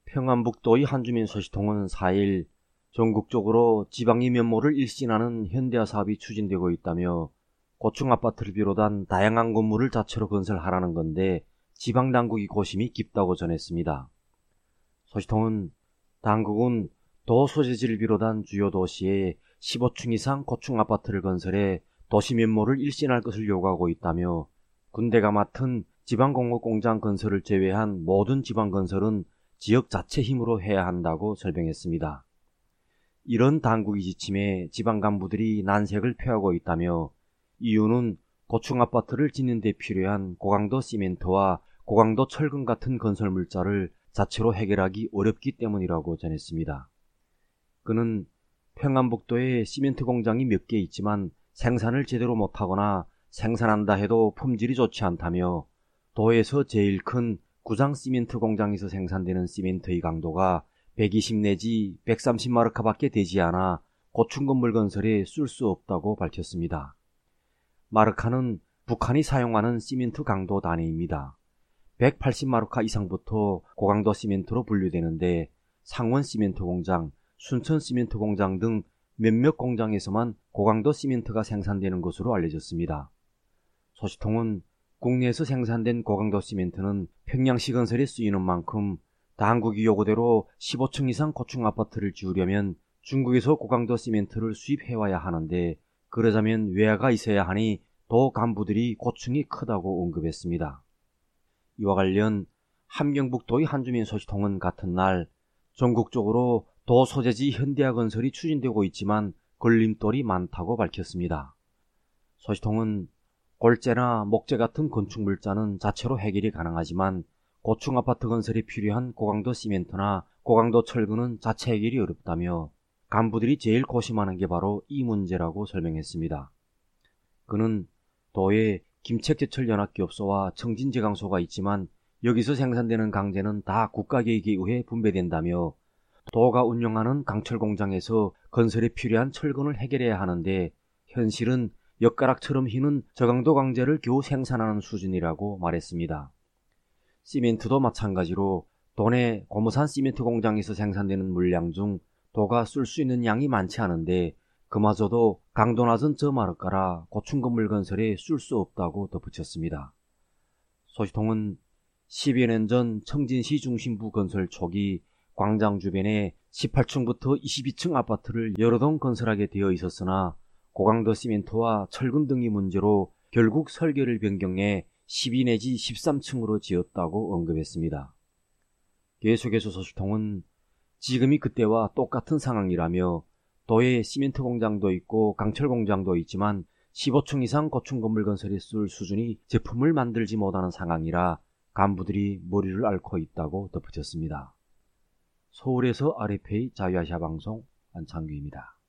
평안북도의 한주민 소식통은 4일 전국적으로 지방의 면모를 일신하는 현대화 사업이 추진되고 있다며 고층아파트를 비롯한 다양한 건물을 자체로 건설하라는 건데 지방당국이 고심이 깊다고 전했습니다. 소식통은 당국은 도 소재지를 비롯한 주요 도시에 15층 이상 고층아파트를 건설해 도시 면모를 일신할 것을 요구하고 있다며 군대가 맡은 지방공업공장 건설을 제외한 모든 지방건설은 지역 자체 힘으로 해야 한다고 설명했습니다. 이런 당국의 지침에 지방 간부들이 난색을 표하고 있다며 이유는 고층아파트를 짓는 데 필요한 고강도 시멘트와 고강도 철근 같은 건설 물자를 자체로 해결하기 어렵기 때문이라고 전했습니다. 그는 평안북도에 시멘트 공장이 몇 개 있지만 생산을 제대로 못하거나 생산한다 해도 품질이 좋지 않다며 도에서 제일 큰 구장 시멘트 공장에서 생산되는 시멘트의 강도가 120 내지 130마르카밖에 되지 않아 고층 건물 건설에 쓸 수 없다고 밝혔습니다. 마르카는 북한이 사용하는 시멘트 강도 단위입니다. 180마르카 이상부터 고강도 시멘트로 분류되는데 상원 시멘트 공장, 순천 시멘트 공장 등 몇몇 공장에서만 고강도 시멘트가 생산되는 것으로 알려졌습니다. 소식통은 국내에서 생산된 고강도 시멘트는 평양시 건설에 쓰이는 만큼 당국이 요구대로 15층 이상 고층 아파트를 지으려면 중국에서 고강도 시멘트를 수입해와야 하는데 그러자면 외화가 있어야 하니 도 간부들이 고충이 크다고 언급했습니다. 이와 관련 함경북도의 한주민 소식통은 같은 날 전국적으로 도 소재지 현대화 건설이 추진되고 있지만 걸림돌이 많다고 밝혔습니다. 소식통은 골재나 목재 같은 건축 물자는 자체로 해결이 가능하지만 고층 아파트 건설에 필요한 고강도 시멘트나 고강도 철근은 자체 해결이 어렵다며 간부들이 제일 고심하는 게 바로 이 문제라고 설명했습니다. 그는 도에 김책제철연합기업소와 청진제강소가 있지만 여기서 생산되는 강재는 다 국가계획에 의해 분배된다며 도가 운영하는 강철공장에서 건설에 필요한 철근을 해결해야 하는데 현실은 엿가락처럼 휘는 저강도 강재를 겨우 생산하는 수준이라고 말했습니다. 시멘트도 마찬가지로 도내 고무산 시멘트 공장에서 생산되는 물량 중 도가 쓸 수 있는 양이 많지 않은데 그마저도 강도 낮은 저마르카라 고층 건물 건설에 쓸 수 없다고 덧붙였습니다. 소식통은 10여 년 전 청진시 중심부 건설 초기 광장 주변에 18층부터 22층 아파트를 여러 동 건설하게 되어 있었으나 고강도 시멘트와 철근 등의 문제로 결국 설계를 변경해 12 내지 13층으로 지었다고 언급했습니다. 계속해서 소식통은 지금이 그때와 똑같은 상황이라며 도에 시멘트 공장도 있고 강철 공장도 있지만 15층 이상 고층 건물 건설에 쓸 수준이 제품을 만들지 못하는 상황이라 간부들이 머리를 앓고 있다고 덧붙였습니다. 서울에서 RFA 자유아시아 방송 안창규입니다.